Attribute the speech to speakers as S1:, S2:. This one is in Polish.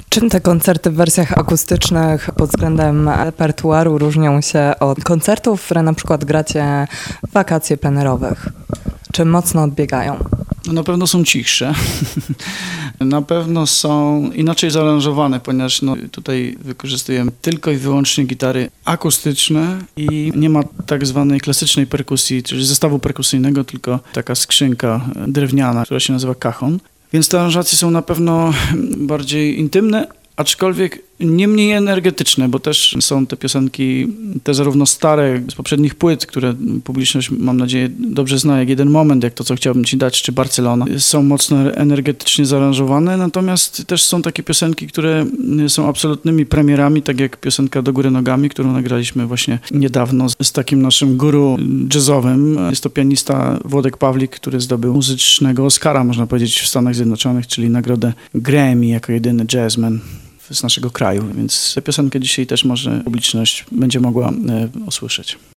S1: Czym te koncerty w wersjach akustycznych pod względem repertuaru różnią się od koncertów, które na przykład gracie w wakacje plenerowych? Czy mocno odbiegają?
S2: Na pewno są cichsze. Na pewno są inaczej zaaranżowane, ponieważ tutaj wykorzystujemy tylko i wyłącznie gitary akustyczne i nie ma tak zwanej klasycznej perkusji, czyli zestawu perkusyjnego, tylko taka skrzynka drewniana, która się nazywa cajon. Więc te aranżacje są na pewno bardziej intymne, aczkolwiek nie mniej energetyczne, bo też są te piosenki, te zarówno stare z poprzednich płyt, które publiczność, mam nadzieję, dobrze zna, jak Jeden Moment, jak To, co chciałbym ci dać, czy Barcelona, są mocno energetycznie zaaranżowane, natomiast też są takie piosenki, które są absolutnymi premierami, tak jak piosenka Do góry nogami, którą nagraliśmy właśnie niedawno z takim naszym guru jazzowym. Jest to pianista Włodek Pawlik, który zdobył muzycznego Oscara, można powiedzieć, w Stanach Zjednoczonych, czyli nagrodę Grammy jako jedyny jazzman z naszego kraju, więc tę piosenkę dzisiaj też może publiczność będzie mogła usłyszeć.